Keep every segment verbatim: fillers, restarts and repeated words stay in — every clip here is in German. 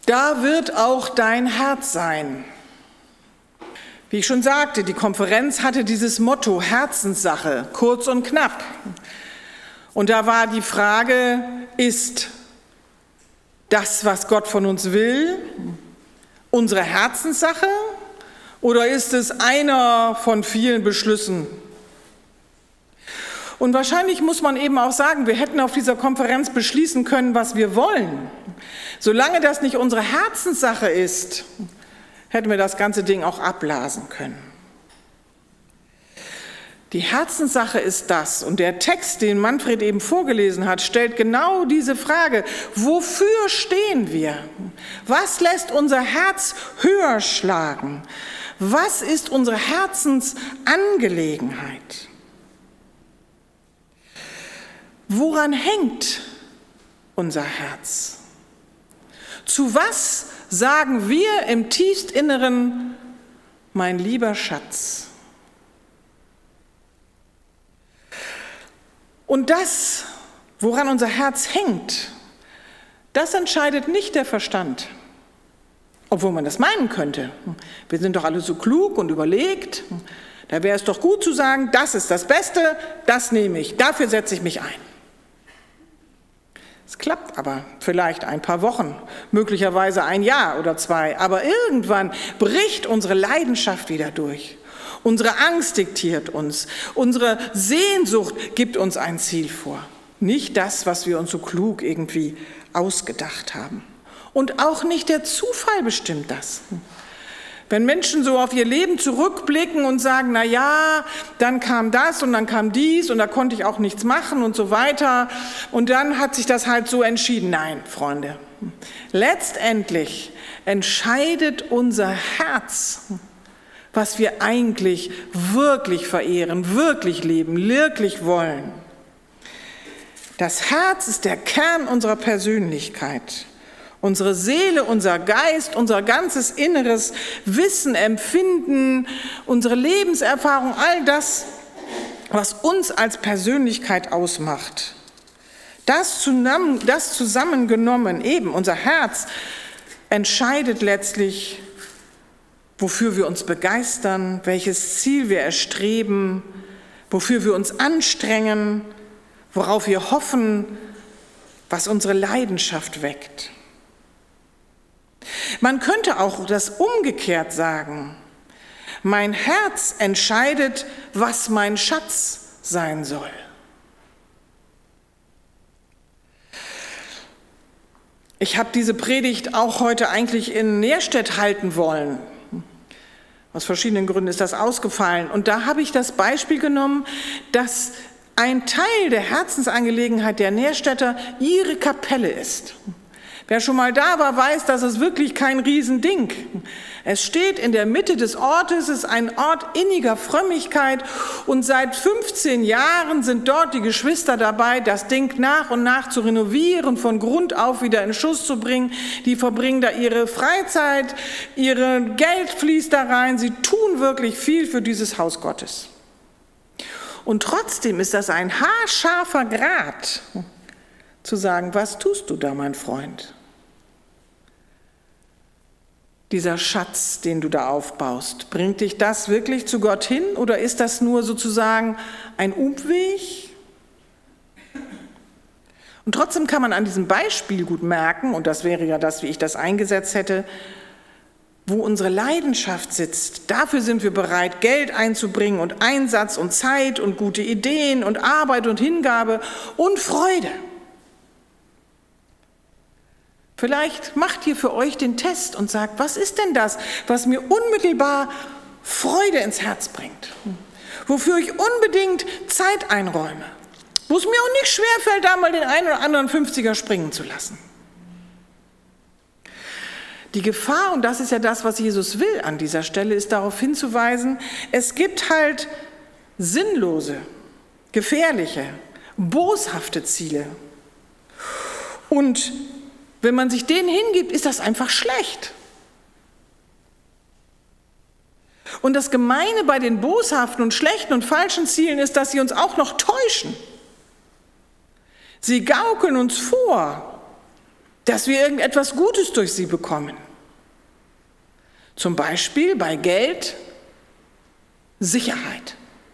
Da wird auch dein Herz sein. Wie ich schon sagte, die Konferenz hatte dieses Motto Herzenssache, kurz und knapp. Und da war die Frage, ist das, was Gott von uns will, unsere Herzenssache oder ist es einer von vielen Beschlüssen? Und wahrscheinlich muss man eben auch sagen, wir hätten auf dieser Konferenz beschließen können, was wir wollen. Solange das nicht unsere Herzenssache ist, hätten wir das ganze Ding auch abblasen können. Die Herzenssache ist das. Und der Text, den Manfred eben vorgelesen hat, stellt genau diese Frage. Wofür stehen wir? Was lässt unser Herz höher schlagen? Was ist unsere Herzensangelegenheit? Woran hängt unser Herz? Zu was sagen wir im tiefstinneren, mein lieber Schatz? Und das, woran unser Herz hängt, das entscheidet nicht der Verstand. Obwohl man das meinen könnte. Wir sind doch alle so klug und überlegt. Da wäre es doch gut zu sagen, das ist das Beste, das nehme ich, dafür setze ich mich ein. Es klappt aber vielleicht ein paar Wochen, möglicherweise ein Jahr oder zwei, aber irgendwann bricht unsere Leidenschaft wieder durch. Unsere Angst diktiert uns, unsere Sehnsucht gibt uns ein Ziel vor. Nicht das, was wir uns so klug irgendwie ausgedacht haben. Und auch nicht der Zufall bestimmt das. Wenn Menschen so auf ihr Leben zurückblicken und sagen, na ja, dann kam das und dann kam dies und da konnte ich auch nichts machen und so weiter und dann hat sich das halt so entschieden. Nein, Freunde, letztendlich entscheidet unser Herz, was wir eigentlich wirklich verehren, wirklich leben, wirklich wollen. Das Herz ist der Kern unserer Persönlichkeit. Unsere Seele, unser Geist, unser ganzes inneres Wissen, Empfinden, unsere Lebenserfahrung, all das, was uns als Persönlichkeit ausmacht. Das, zusammen, das zusammengenommen, eben unser Herz, entscheidet letztlich, wofür wir uns begeistern, welches Ziel wir erstreben, wofür wir uns anstrengen, worauf wir hoffen, was unsere Leidenschaft weckt. Man könnte auch das umgekehrt sagen. Mein Herz entscheidet, was mein Schatz sein soll. Ich habe diese Predigt auch heute eigentlich in Nährstedt halten wollen. Aus verschiedenen Gründen ist das ausgefallen. Und da habe ich das Beispiel genommen, dass ein Teil der Herzensangelegenheit der Nährstädter ihre Kapelle ist. Wer schon mal da war, weiß, dass es wirklich kein Riesending. Es steht in der Mitte des Ortes, es ist ein Ort inniger Frömmigkeit und seit fünfzehn Jahren sind dort die Geschwister dabei, das Ding nach und nach zu renovieren, von Grund auf wieder in Schuss zu bringen. Die verbringen da ihre Freizeit, ihr Geld fließt da rein, sie tun wirklich viel für dieses Haus Gottes. Und trotzdem ist das ein haarscharfer Grat, zu sagen, was tust du da, mein Freund? Dieser Schatz, den du da aufbaust, bringt dich das wirklich zu Gott hin oder ist das nur sozusagen ein Umweg? Und trotzdem kann man an diesem Beispiel gut merken, und das wäre ja das, wie ich das eingesetzt hätte, wo unsere Leidenschaft sitzt. Dafür sind wir bereit, Geld einzubringen und Einsatz und Zeit und gute Ideen und Arbeit und Hingabe und Freude. Vielleicht macht ihr für euch den Test und sagt, was ist denn das, was mir unmittelbar Freude ins Herz bringt? Wofür ich unbedingt Zeit einräume? Wo es mir auch nicht schwerfällt, da mal den einen oder anderen fünfziger springen zu lassen. Die Gefahr, und das ist ja das, was Jesus will an dieser Stelle, ist darauf hinzuweisen, es gibt halt sinnlose, gefährliche, boshafte Ziele. Und wenn man sich denen hingibt, ist das einfach schlecht. Und das Gemeine bei den boshaften und schlechten und falschen Zielen ist, dass sie uns auch noch täuschen. Sie gaukeln uns vor, dass wir irgendetwas Gutes durch sie bekommen. Zum Beispiel bei Geld Sicherheit.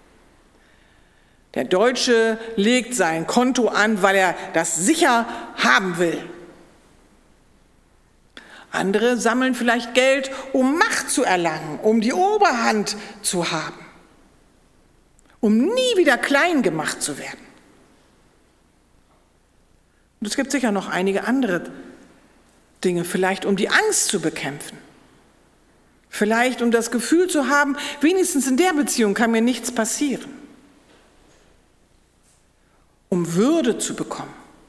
Der Deutsche legt sein Konto an, weil er das sicher haben will. Andere sammeln vielleicht Geld, um Macht zu erlangen, um die Oberhand zu haben, um nie wieder klein gemacht zu werden. Und es gibt sicher noch einige andere Dinge, vielleicht um die Angst zu bekämpfen. Vielleicht um das Gefühl zu haben, wenigstens in der Beziehung kann mir nichts passieren. Um Würde zu bekommen.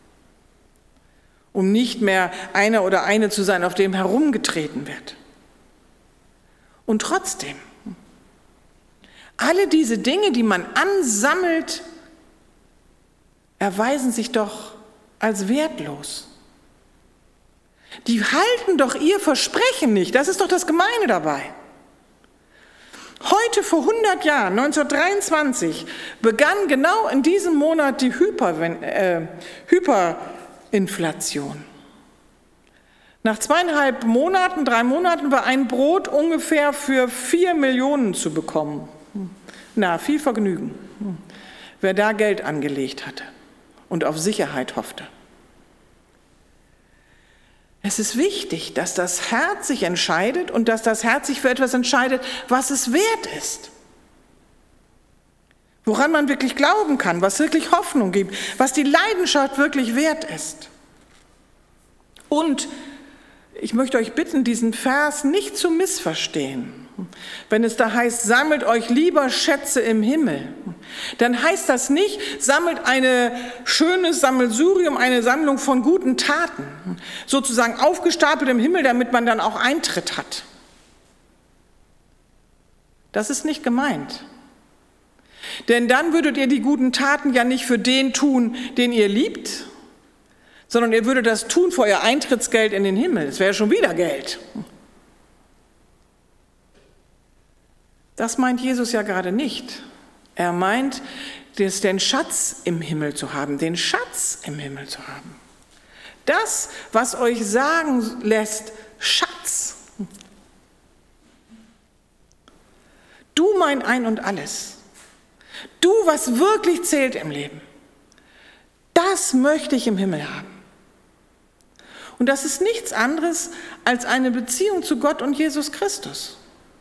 Um nicht mehr einer oder eine zu sein, auf dem herumgetreten wird. Und trotzdem, alle diese Dinge, die man ansammelt, erweisen sich doch als wertlos. Die halten doch ihr Versprechen nicht. Das ist doch das Gemeine dabei. Heute vor hundert Jahren, neunzehnhundertdreiundzwanzig, begann genau in diesem Monat die Hyper, äh, Hyperinflation. Nach zweieinhalb Monaten, drei Monaten war ein Brot ungefähr für vier Millionen zu bekommen. Na, viel Vergnügen, wer da Geld angelegt hatte und auf Sicherheit hoffte. Es ist wichtig, dass das Herz sich entscheidet und dass das Herz sich für etwas entscheidet, was es wert ist. Woran man wirklich glauben kann, was wirklich Hoffnung gibt, was die Leidenschaft wirklich wert ist. Und ich möchte euch bitten, diesen Vers nicht zu missverstehen. Wenn es da heißt, sammelt euch lieber Schätze im Himmel, dann heißt das nicht, sammelt eine schönes Sammelsurium, eine Sammlung von guten Taten, sozusagen aufgestapelt im Himmel, damit man dann auch Eintritt hat. Das ist nicht gemeint. Denn dann würdet ihr die guten Taten ja nicht für den tun, den ihr liebt, sondern ihr würdet das tun für euer Eintrittsgeld in den Himmel. Es wäre schon wieder Geld. Das meint Jesus ja gerade nicht. Er meint, den Schatz im Himmel zu haben, den Schatz im Himmel zu haben. Das, was euch sagen lässt, Schatz. Du mein Ein und Alles. Du, was wirklich zählt im Leben. Das möchte ich im Himmel haben. Und das ist nichts anderes als eine Beziehung zu Gott und Jesus Christus.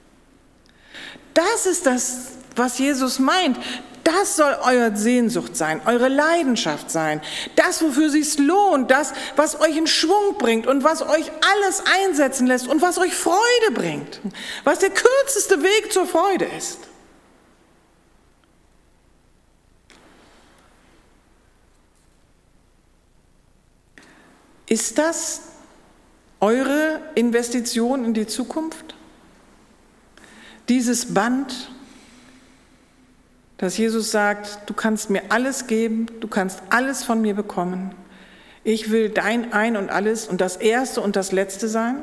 Das ist das, was Jesus meint. Das soll eure Sehnsucht sein, eure Leidenschaft sein. Das, wofür es sich lohnt, das, was euch in Schwung bringt und was euch alles einsetzen lässt und was euch Freude bringt. Was der kürzeste Weg zur Freude ist. Ist das eure Investition in die Zukunft? Dieses Band, dass Jesus sagt, du kannst mir alles geben, du kannst alles von mir bekommen. Ich will dein Ein und Alles und das Erste und das Letzte sein.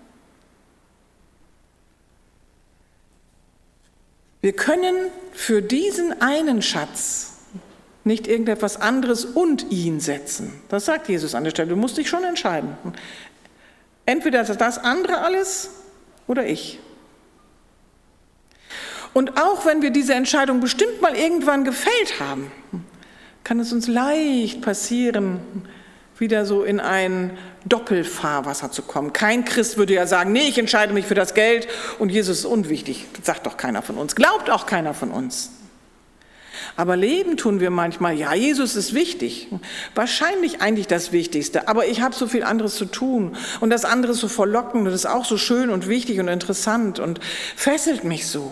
Wir können für diesen einen Schatz nicht irgendetwas anderes und ihn setzen. Das sagt Jesus an der Stelle. Du musst dich schon entscheiden. Entweder das andere alles oder ich. Und auch wenn wir diese Entscheidung bestimmt mal irgendwann gefällt haben, kann es uns leicht passieren, wieder so in ein Doppelfahrwasser zu kommen. Kein Christ würde ja sagen, nee, ich entscheide mich für das Geld und Jesus ist unwichtig. Das sagt doch keiner von uns, glaubt auch keiner von uns. Aber leben tun wir manchmal, ja, Jesus ist wichtig, wahrscheinlich eigentlich das Wichtigste, aber ich habe so viel anderes zu tun und das andere ist so verlockend und das ist auch so schön und wichtig und interessant und fesselt mich so.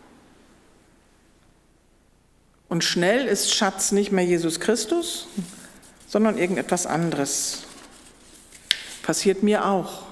Und schnell ist Schatz nicht mehr Jesus Christus, sondern irgendetwas anderes. Passiert mir auch.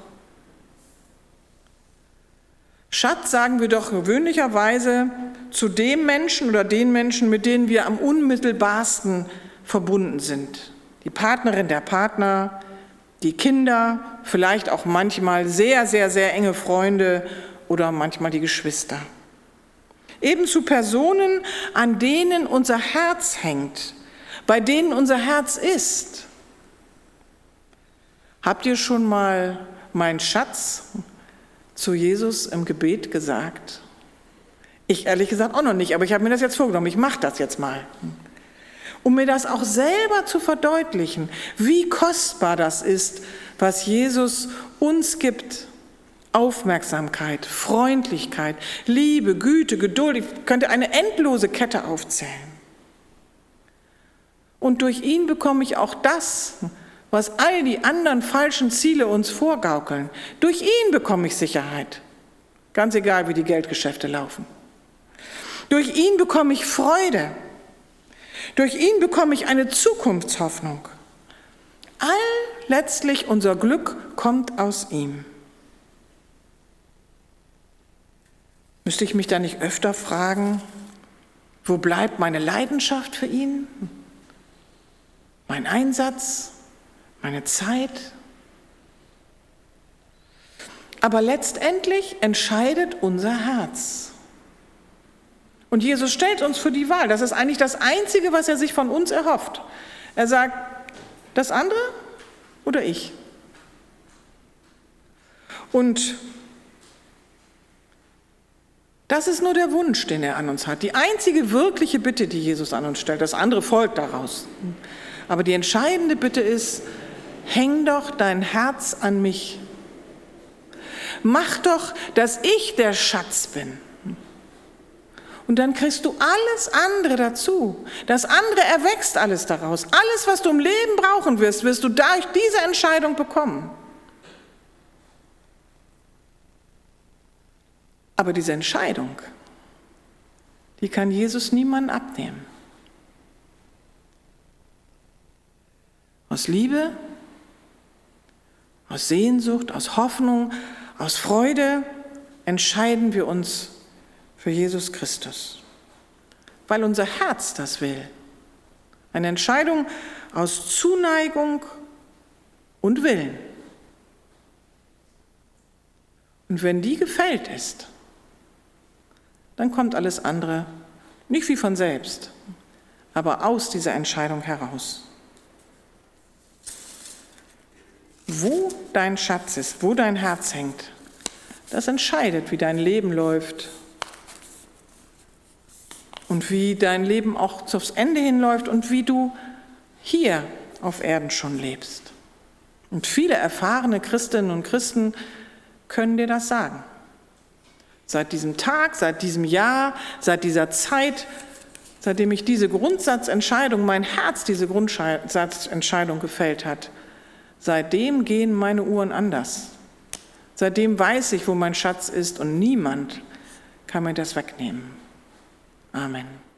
Schatz sagen wir doch gewöhnlicherweise zu dem Menschen oder den Menschen, mit denen wir am unmittelbarsten verbunden sind. Die Partnerin, der Partner, die Kinder, vielleicht auch manchmal sehr, sehr, sehr enge Freunde oder manchmal die Geschwister. Eben zu Personen, an denen unser Herz hängt, bei denen unser Herz ist. Habt ihr schon mal mein Schatz zu Jesus im Gebet gesagt? Ich ehrlich gesagt auch noch nicht, aber ich habe mir das jetzt vorgenommen. Ich mache das jetzt mal. Um mir das auch selber zu verdeutlichen, wie kostbar das ist, was Jesus uns gibt. Aufmerksamkeit, Freundlichkeit, Liebe, Güte, Geduld. Ich könnte eine endlose Kette aufzählen. Und durch ihn bekomme ich auch das, was all die anderen falschen Ziele uns vorgaukeln. Durch ihn bekomme ich Sicherheit, ganz egal, wie die Geldgeschäfte laufen. Durch ihn bekomme ich Freude. Durch ihn bekomme ich eine Zukunftshoffnung. All letztlich unser Glück kommt aus ihm. Müsste ich mich da nicht öfter fragen, wo bleibt meine Leidenschaft für ihn? Mein Einsatz? Meine Zeit? Aber letztendlich entscheidet unser Herz. Und Jesus stellt uns für die Wahl. Das ist eigentlich das Einzige, was er sich von uns erhofft. Er sagt, das andere oder ich? Und das ist nur der Wunsch, den er an uns hat. Die einzige wirkliche Bitte, die Jesus an uns stellt. Das andere folgt daraus. Aber die entscheidende Bitte ist, häng doch dein Herz an mich. Mach doch, dass ich der Schatz bin. Und dann kriegst du alles andere dazu. Das andere erwächst alles daraus. Alles, was du im Leben brauchen wirst, wirst du durch diese Entscheidung bekommen. Aber diese Entscheidung, die kann Jesus niemandem abnehmen. Aus Liebe, aus Sehnsucht, aus Hoffnung, aus Freude entscheiden wir uns für Jesus Christus, weil unser Herz das will. Eine Entscheidung aus Zuneigung und Willen. Und wenn die gefällt ist, dann kommt alles andere nicht wie von selbst, aber aus dieser Entscheidung heraus. Wo dein Schatz ist, wo dein Herz hängt, das entscheidet, wie dein Leben läuft und wie dein Leben auch aufs Ende hinläuft und wie du hier auf Erden schon lebst. Und viele erfahrene Christinnen und Christen können dir das sagen. Seit diesem Tag, seit diesem Jahr, seit dieser Zeit, seitdem ich diese Grundsatzentscheidung, mein Herz diese Grundsatzentscheidung gefällt hat, seitdem gehen meine Uhren anders. Seitdem weiß ich, wo mein Schatz ist und niemand kann mir das wegnehmen. Amen.